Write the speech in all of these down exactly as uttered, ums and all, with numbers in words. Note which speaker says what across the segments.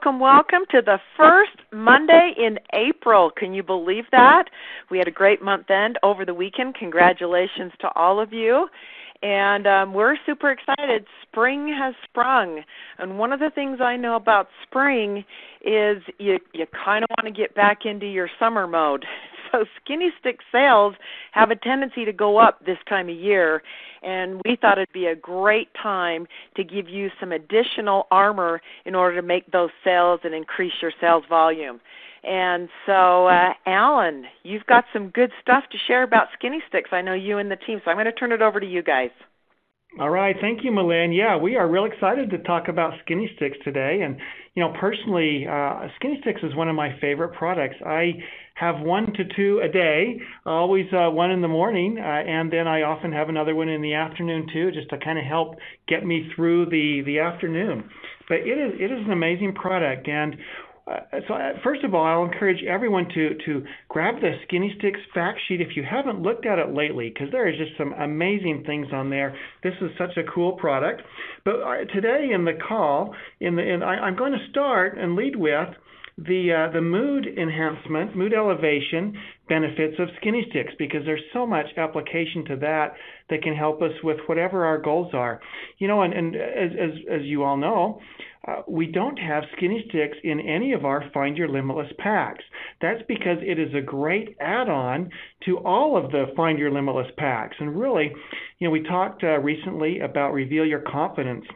Speaker 1: welcome, welcome to the first Monday in April. Can you believe that? We had a great month end over the weekend. Congratulations to all of you. And um, we're super excited. Spring has sprung. And one of the things I know about spring is you, you kind of want to get back into your summer mode. So Skinny Stick sales have a tendency to go up this time of year, and we thought it'd be a great time to give you some additional armor in order to make those sales and increase your sales volume. And so, uh, Alan, you've got some good stuff to share about Skinny Sticks. I know you and the team, so I'm going to turn it over to you guys.
Speaker 2: All right. Thank you, Malin. Yeah, we are real excited to talk about Skinny Sticks today. And, you know, personally, uh, Skinny Sticks is one of my favorite products. I have one to two a day, always uh, one in the morning, uh, and then I often have another one in the afternoon too, just to kind of help get me through the, the afternoon. But it is it is an amazing product. And Uh, so uh, first of all, I'll encourage everyone to, to grab the Skinny Sticks fact sheet if you haven't looked at it lately, because there is just some amazing things on there. This is such a cool product. But uh, today in the call, in the, in, I, I'm going to start and lead with the uh, the mood enhancement, mood elevation benefits of Skinny Sticks, because there's so much application to that that can help us with whatever our goals are. You know, and, and as, as, as you all know, Uh, we don't have Skinny Sticks in any of our Find Your Limitless packs. That's because it is a great add-on to all of the Find Your Limitless packs. And really, you know, we talked uh, recently about Reveal Your Confidence.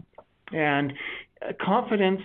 Speaker 2: And confidence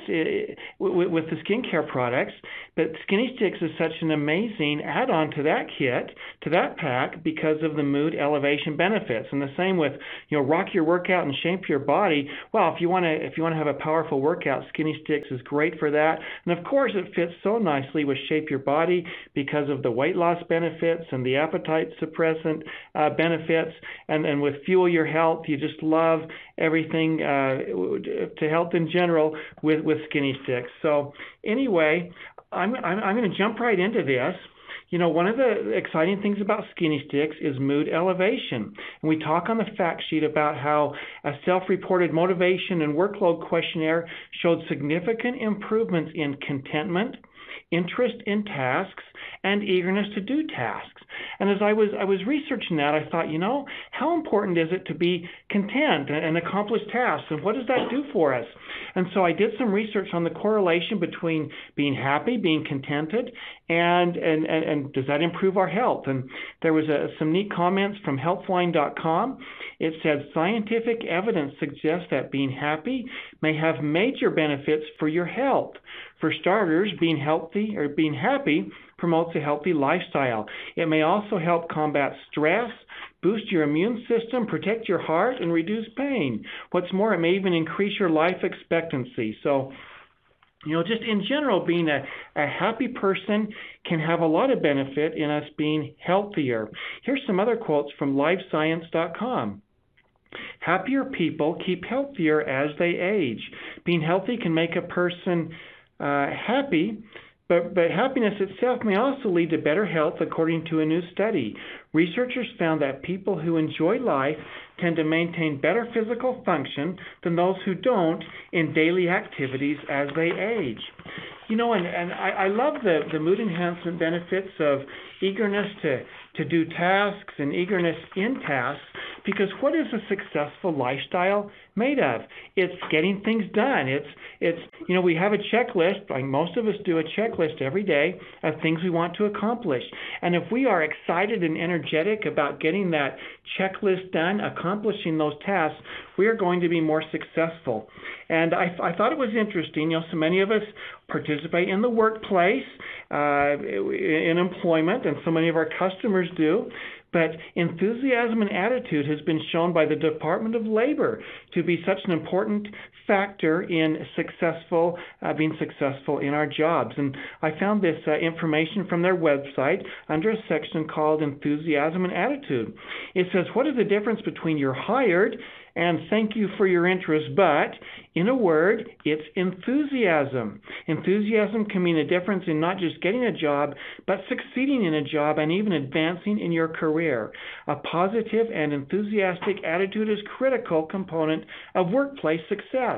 Speaker 2: with the skincare products, but Skinny Sticks is such an amazing add-on to that kit, to that pack, because of the mood elevation benefits. And the same with, you know, Rock Your Workout and Shape Your Body. Well, if you want to, if you want to have a powerful workout, Skinny Sticks is great for that. And of course, it fits so nicely with Shape Your Body because of the weight loss benefits and the appetite suppressant uh, benefits. And and with Fuel Your Health, you just love everything uh, to health in general with, with Skinny Sticks. So anyway, I'm, I'm, I'm going to jump right into this. You know, one of the exciting things about Skinny Sticks is mood elevation. And we talk on the fact sheet about how a self-reported motivation and workload questionnaire showed significant improvements in contentment, interest in tasks, and eagerness to do tasks. And as I was I was researching that, I thought, you know, how important is it to be content and accomplish tasks, and what does that do for us? And so I did some research on the correlation between being happy, being contented, and and, and, and does that improve our health? And there was a, some neat comments from healthline dot com. It said scientific evidence suggests that being happy may have major benefits for your health. For starters, being healthy or being happy promotes a healthy lifestyle. It may also help combat stress, boost your immune system, protect your heart, and reduce pain. What's more, it may even increase your life expectancy. So, you know, just in general, being a, a happy person can have a lot of benefit in us being healthier. Here's some other quotes from live science dot com. Happier people keep healthier as they age. Being healthy can make a person uh, happy, But, but happiness itself may also lead to better health, according to a new study. Researchers found that people who enjoy life tend to maintain better physical function than those who don't in daily activities as they age. You know, and, and I, I love the, the mood enhancement benefits of eagerness to, to do tasks and eagerness in tasks, because what is a successful lifestyle made of? It's getting things done. It's, it's you know, we have a checklist, like most of us do a checklist every day of things we want to accomplish. And if we are excited and energetic about getting that checklist done, accomplishing those tasks, we are going to be more successful. And I, I thought it was interesting, you know, so many of us participate in the workplace, uh, in employment, and so many of our customers do. But enthusiasm and attitude has been shown by the Department of Labor to be such an important factor in successful, uh, being successful in our jobs. And I found this uh, information from their website under a section called Enthusiasm and Attitude. It says, what is the difference between you're hired and thank you for your interest, but in a word, it's enthusiasm. Enthusiasm can mean a difference in not just getting a job, but succeeding in a job and even advancing in your career. A positive and enthusiastic attitude is a critical component of workplace success.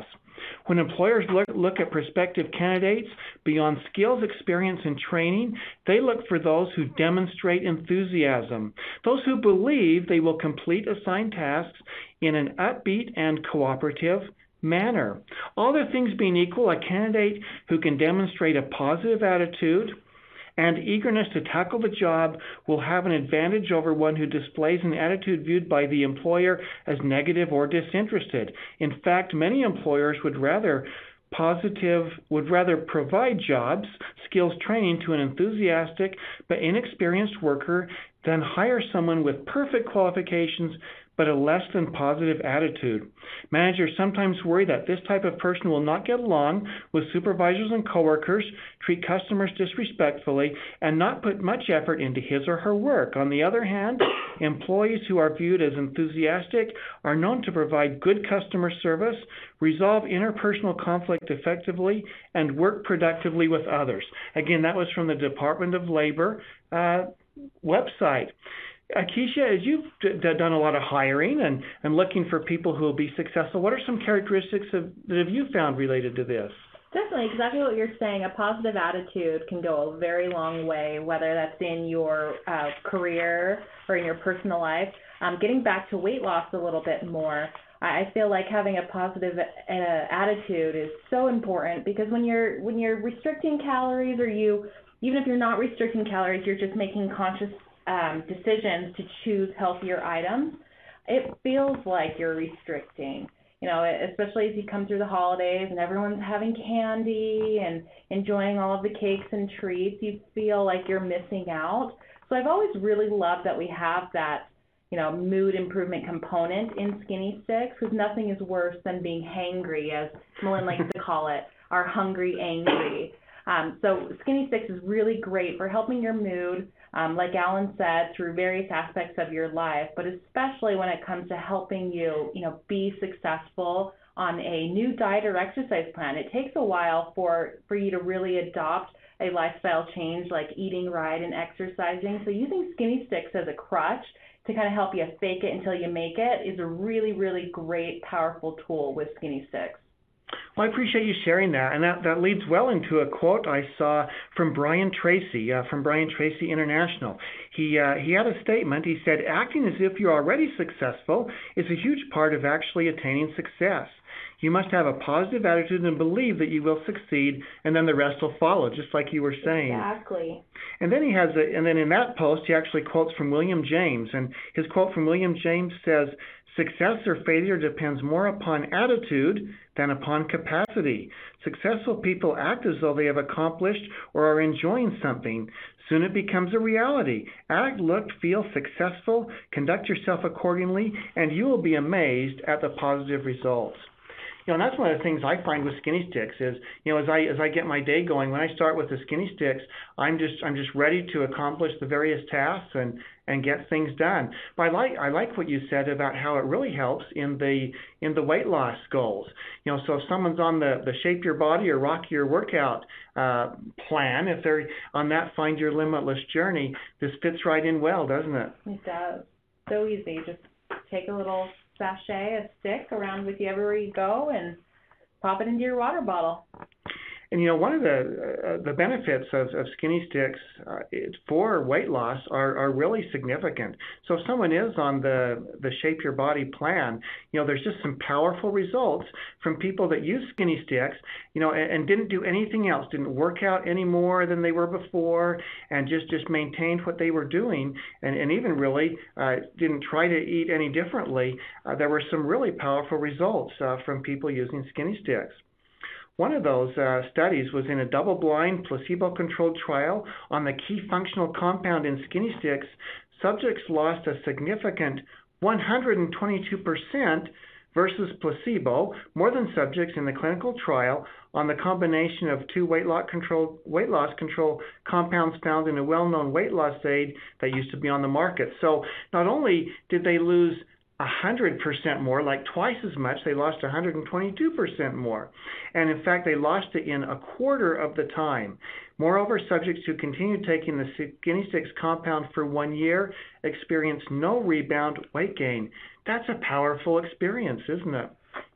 Speaker 2: When employers look, look at prospective candidates beyond skills, experience, and training, they look for those who demonstrate enthusiasm, those who believe they will complete assigned tasks in an upbeat and cooperative manner. All other things being equal, a candidate who can demonstrate a positive attitude and eagerness to tackle the job will have an advantage over one who displays an attitude viewed by the employer as negative or disinterested. In fact, many employers would rather positive would rather provide jobs, skills training to an enthusiastic but inexperienced worker than hire someone with perfect qualifications but a less than positive attitude. Managers sometimes worry that this type of person will not get along with supervisors and coworkers, treat customers disrespectfully, and not put much effort into his or her work. On the other hand, employees who are viewed as enthusiastic are known to provide good customer service, resolve interpersonal conflict effectively, and work productively with others. Again, that was from the Department of Labor uh, website. Keisha, as you've d- done a lot of hiring and, and looking for people who will be successful, what are some characteristics of, that have you found related to this?
Speaker 3: Definitely, exactly what you're saying. A positive attitude can go a very long way, whether that's in your uh, career or in your personal life. Um, getting back to weight loss a little bit more, I feel like having a positive uh, attitude is so important, because when you're when you're restricting calories, or you even if you're not restricting calories, you're just making conscious Um, decisions to choose healthier items, it feels like you're restricting. You know, especially as you come through the holidays and everyone's having candy and enjoying all of the cakes and treats, you feel like you're missing out. So I've always really loved that we have that, you know, mood improvement component in Skinny Sticks, because nothing is worse than being hangry, as Malin likes to call it, our hungry angry. Um, so Skinny Sticks is really great for helping your mood, um, like Alan said, through various aspects of your life, but especially when it comes to helping you, you know, be successful on a new diet or exercise plan. It takes a while for, for you to really adopt a lifestyle change like eating right and exercising. So using Skinny Sticks as a crutch to kind of help you fake it until you make it is a really, really great, powerful tool with Skinny Sticks.
Speaker 2: Well, I appreciate you sharing that, and that, that leads well into a quote I saw from Brian Tracy, uh, from Brian Tracy International. He uh, he had a statement. He said, "Acting as if you're already successful is a huge part of actually attaining success. You must have a positive attitude and believe that you will succeed, and then the rest will follow," just like you were saying.
Speaker 3: Exactly.
Speaker 2: And then he has a, and then in that post he actually quotes from William James, and his quote from William James says, "Success or failure depends more upon attitude than upon capacity. Successful people act as though they have accomplished or are enjoying something. Soon it becomes a reality. Act, look, feel successful, conduct yourself accordingly, and you will be amazed at the positive results." You know, and that's one of the things I find with Skinny Sticks is, you know, as I as I get my day going, when I start with the Skinny Sticks, I'm just I'm just ready to accomplish the various tasks and, and get things done. But I like I like what you said about how it really helps in the in the weight loss goals. You know, so if someone's on the, the Shape Your Body or Rock Your Workout uh, plan, if they're on that Find Your Limitless journey, this fits right in well, doesn't it?
Speaker 3: It does. So easy. Just take a little sachet, a stick around with you everywhere you go, and pop it into your water bottle.
Speaker 2: And, you know, one of the uh, the benefits of, of Skinny Sticks uh, for weight loss are, are really significant. So if someone is on the, the Shape Your Body plan, you know, there's just some powerful results from people that use Skinny Sticks, you know, and, and didn't do anything else, didn't work out any more than they were before, and just, just maintained what they were doing, and, and even really uh, didn't try to eat any differently. Uh, there were some really powerful results uh, from people using Skinny Sticks. One of those uh, studies was in a double-blind, placebo-controlled trial on the key functional compound in Skinny Sticks. Subjects lost a significant one hundred twenty-two percent versus placebo, more than subjects in the clinical trial on the combination of two weight loss control weight loss control compounds found in a well-known weight loss aid that used to be on the market. So not only did they lose one hundred percent more, like twice as much, they lost one hundred twenty-two percent more. And in fact, they lost it in a quarter of the time. Moreover, subjects who continued taking the Skinny Sticks compound for one year experienced no rebound weight gain. That's a powerful experience, isn't it?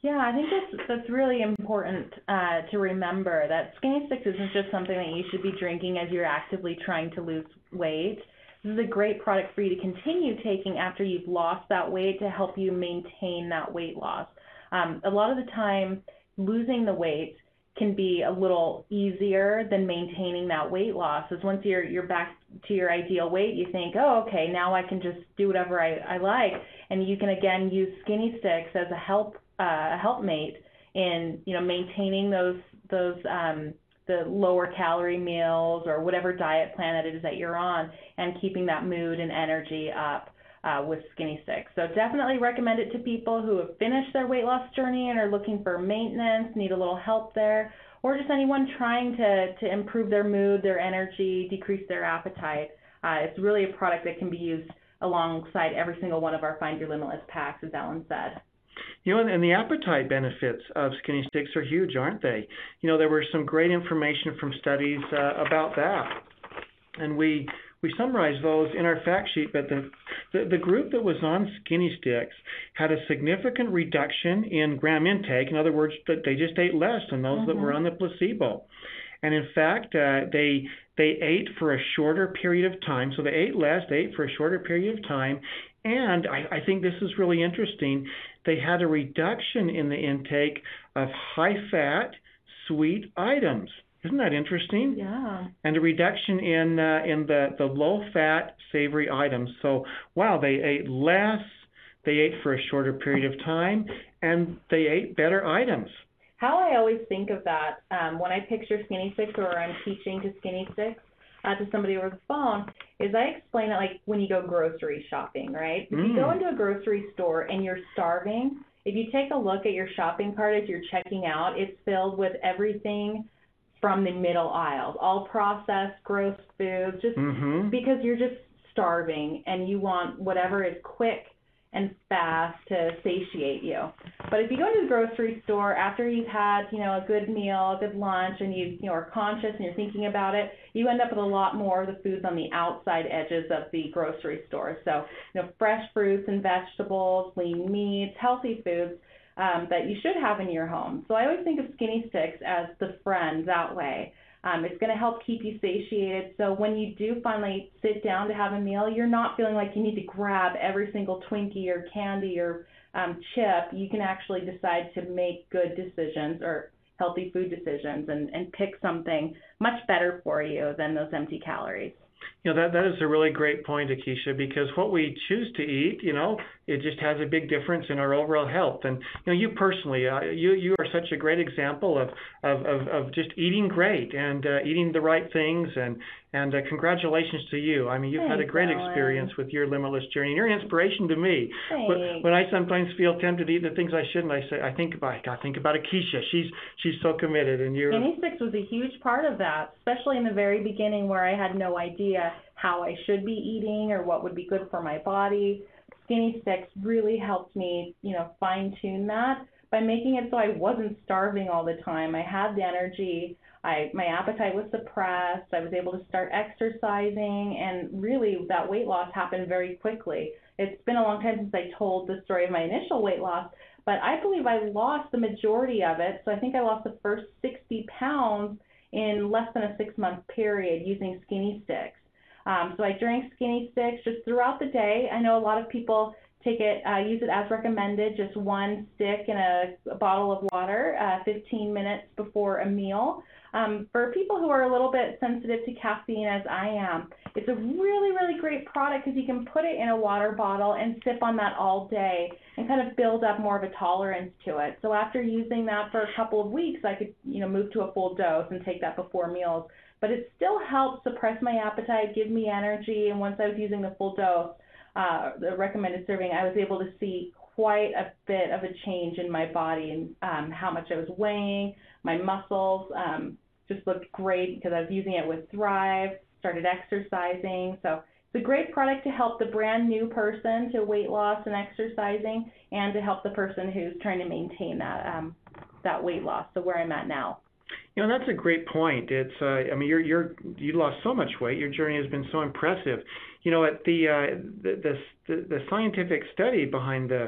Speaker 3: Yeah, I think that's that's really important uh, to remember that Skinny Sticks isn't just something that you should be drinking as you're actively trying to lose weight. This is a great product for you to continue taking after you've lost that weight to help you maintain that weight loss. Um, a lot of the time, losing the weight can be a little easier than maintaining that weight loss. Because once you're you're back to your ideal weight, you think, oh, okay, now I can just do whatever I, I like, and you can again use Skinny Sticks as a help uh, a helpmate in you know maintaining those those um, the lower calorie meals or whatever diet plan that it is that you're on, and keeping that mood and energy up. Uh, with Skinny Sticks. So definitely recommend it to people who have finished their weight loss journey and are looking for maintenance, need a little help there, or just anyone trying to, to improve their mood, their energy, decrease their appetite. Uh, it's really a product that can be used alongside every single one of our Find Your Limitless packs, as Ellen said.
Speaker 2: You know, and the appetite benefits of Skinny Sticks are huge, aren't they? You know, there was some great information from studies uh, about that. And we we summarized those in our fact sheet, but the, the, the group that was on Skinny Sticks had a significant reduction in gram intake. In other words, that they just ate less than those mm-hmm. that were on the placebo. And in fact, uh, they they ate for a shorter period of time. So they ate less, they ate for a shorter period of time. And I, I think this is really interesting. They had a reduction in the intake of high-fat, sweet items. Isn't that interesting?
Speaker 3: Yeah.
Speaker 2: And a reduction in uh, in the, the low-fat, savory items. So, wow, they ate less, they ate for a shorter period of time, and they ate better items.
Speaker 3: How I always think of that um, when I picture Skinny Sticks or I'm teaching to Skinny Sticks uh, to somebody over the phone is I explain it like when you go grocery shopping, right? If mm. you go into a grocery store and you're starving, if you take a look at your shopping cart as you're checking out, it's filled with everything from the middle aisles, all processed, gross foods, just mm-hmm. because you're just starving and you want whatever is quick and fast to satiate you. But if you go to the grocery store after you've had, you know, a good meal, a good lunch, and you, you know, are conscious and you're thinking about it, you end up with a lot more of the foods on the outside edges of the grocery store. So, you know, fresh fruits and vegetables, lean meats, healthy foods, Um, that you should have in your home. So I always think of Skinny Sticks as the friend that way. Um, it's going to help keep you satiated. So when you do finally sit down to have a meal, you're not feeling like you need to grab every single Twinkie or candy or um, chip. You can actually decide to make good decisions or healthy food decisions and, and pick something much better for you than those empty calories.
Speaker 2: You know, that that is a really great point, Akeisha, because what we choose to eat, you know, it just has a big difference in our overall health. And, you know, you personally, uh, you you are such a great example of of, of, of just eating great and uh, eating the right things. And, and uh, congratulations to you. I mean, you've
Speaker 3: Thanks,
Speaker 2: had a great
Speaker 3: Ellen.
Speaker 2: experience with your limitless journey. And you're an inspiration to me.
Speaker 3: Thanks.
Speaker 2: When I sometimes feel tempted to eat the things I shouldn't, I say, I think about, I think about Akeisha. She's she's so committed. And you're...
Speaker 3: Skinny Sticks was a huge part of that, especially in the very beginning where I had no idea how I should be eating or what would be good for my body. Skinny Sticks really helped me, you know, fine-tune that by making it so I wasn't starving all the time. I had the energy. I my appetite was suppressed. I was able to start exercising, and really that weight loss happened very quickly. It's been a long time since I told the story of my initial weight loss, but I believe I lost the majority of it. So I think I lost the first sixty pounds in less than a six-month period using Skinny Sticks. Um, so I drank Skinny Sticks just throughout the day. I know a lot of people take it, uh, use it as recommended, just one stick in a, a bottle of water, uh, fifteen minutes before a meal. Um, for people who are a little bit sensitive to caffeine, as I am, it's a really, really great product because you can put it in a water bottle and sip on that all day and kind of build up more of a tolerance to it. So after using that for a couple of weeks, I could, you know, move to a full dose and take that before meals. But it still helped suppress my appetite, give me energy, and once I was using the full dose, uh, the recommended serving, I was able to see quite a bit of a change in my body and um, how much I was weighing. My muscles um, just looked great because I was using it with Thrive, started exercising. So it's a great product to help the brand new person to weight loss and exercising, and to help the person who's trying to maintain that um, that weight loss, so where I'm at now.
Speaker 2: You know, that's a great point. It's, uh, I mean, you're, you're, you lost so much weight. Your journey has been so impressive. You know, at the, uh, the, the, the scientific study behind the,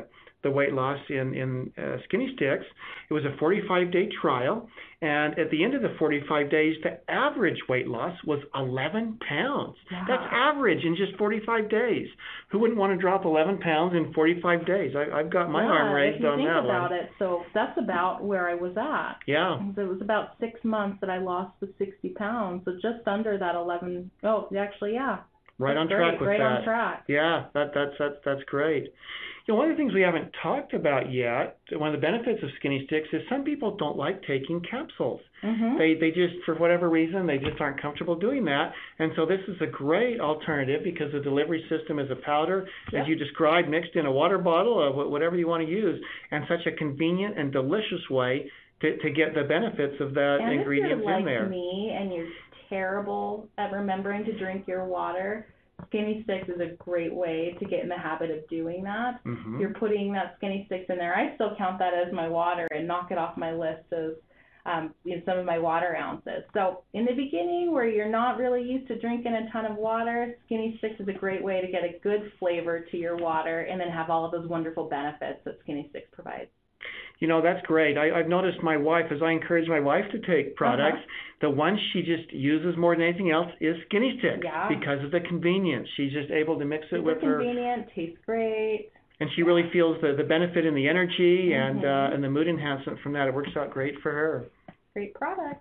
Speaker 2: the weight loss in, in uh, Skinny Sticks. It was a forty-five day trial, and at the end of the forty-five days, the average weight loss was eleven pounds.
Speaker 3: Wow.
Speaker 2: That's average in just forty-five days. Who wouldn't want to drop eleven pounds in forty-five days? I, I've got my
Speaker 3: yeah,
Speaker 2: arm raised on that one.
Speaker 3: if you think about it, so that's about where I was at.
Speaker 2: Yeah.
Speaker 3: It was about six months that I lost the sixty pounds, so just under that eleven. Oh, actually, yeah.
Speaker 2: Right
Speaker 3: that's
Speaker 2: on
Speaker 3: great.
Speaker 2: track with
Speaker 3: right
Speaker 2: that.
Speaker 3: Right on track.
Speaker 2: Yeah, that, that's, that's, that's great. You know, one of the things we haven't talked about yet, one of the benefits of Skinny Sticks is some people don't like taking capsules.
Speaker 3: Mm-hmm.
Speaker 2: They they just, for whatever reason, they just aren't comfortable doing that. And so this is a great alternative because the delivery system is a powder,
Speaker 3: Yep.
Speaker 2: as you described, mixed in a water bottle or whatever you want to use, and such a convenient and delicious way to, to get the benefits of that
Speaker 3: and
Speaker 2: ingredients
Speaker 3: if you're
Speaker 2: in
Speaker 3: like
Speaker 2: there.
Speaker 3: me and you're terrible at remembering to drink your water, Skinny Sticks is a great way to get in the habit of doing that.
Speaker 2: Mm-hmm.
Speaker 3: You're putting that Skinny Sticks in there. I still count that as my water and knock it off my list as um, you know, some of my water ounces. So in the beginning, where you're not really used to drinking a ton of water, Skinny Sticks is a great way to get a good flavor to your water and then have all of those wonderful benefits that Skinny Sticks provides.
Speaker 2: You know, that's great. I, I've noticed my wife, as I encourage my wife to take products, uh-huh. the one she just uses more than anything else is Skinny Sticks
Speaker 3: yeah.
Speaker 2: because of the convenience. She's just able to mix it
Speaker 3: Super
Speaker 2: with her.
Speaker 3: convenient, tastes great.
Speaker 2: And she really feels the, the benefit in the energy
Speaker 3: mm-hmm.
Speaker 2: and uh, and the mood enhancement from that. It works out great for her.
Speaker 3: Great product.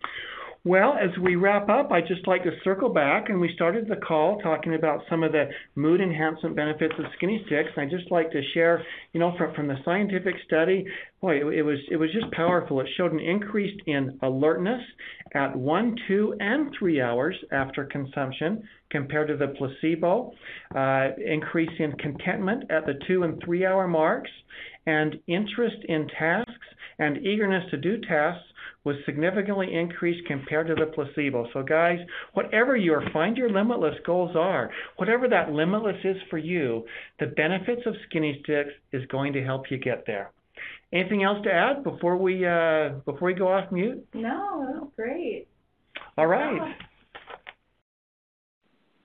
Speaker 2: Well, as we wrap up, I'd just like to circle back, and we started the call talking about some of the mood enhancement benefits of Skinny Sticks. And I'd just like to share, you know, from, from the scientific study, boy, it, it was it was just powerful. It showed an increase in alertness at one, two, and three hours after consumption compared to the placebo, uh, increase in contentment at the two and three hour marks, and interest in tasks and eagerness to do tasks was significantly increased compared to the placebo. So guys, whatever your Find Your Limitless goals are, whatever that limitless is for you, the benefits of Skinny Sticks is going to help you get there. Anything else to add before we uh, before we go off mute?
Speaker 3: No, that's great.
Speaker 2: All right.